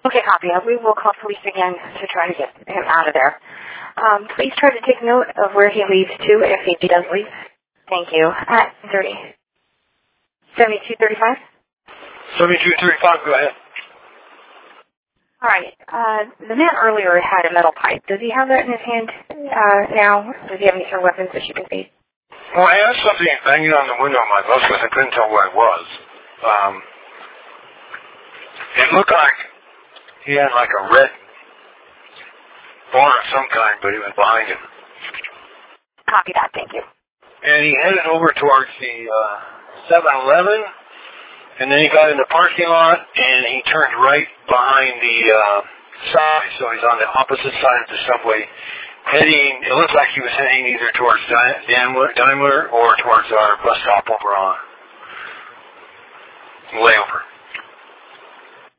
Okay, copy. We will call police again to try to get him out of there. Please try to take note of where he leaves to if he does leave. Thank you. At 7235? 7235, go ahead. All right. The man earlier had a metal pipe. Does he have that in his hand now? Does he have any sort of weapons that you can see? Well, I had something banging on the window of my bus, but I couldn't tell what it was. It looked like he had like a red bar of some kind, but it was behind him. Copy that. Thank you. And he headed over towards the 7-Eleven, and then he got in the parking lot, and he turned right behind the side, so he's on the opposite side of the subway, heading, it looked like he was heading either towards Daimler or towards our bus stop over on Layover.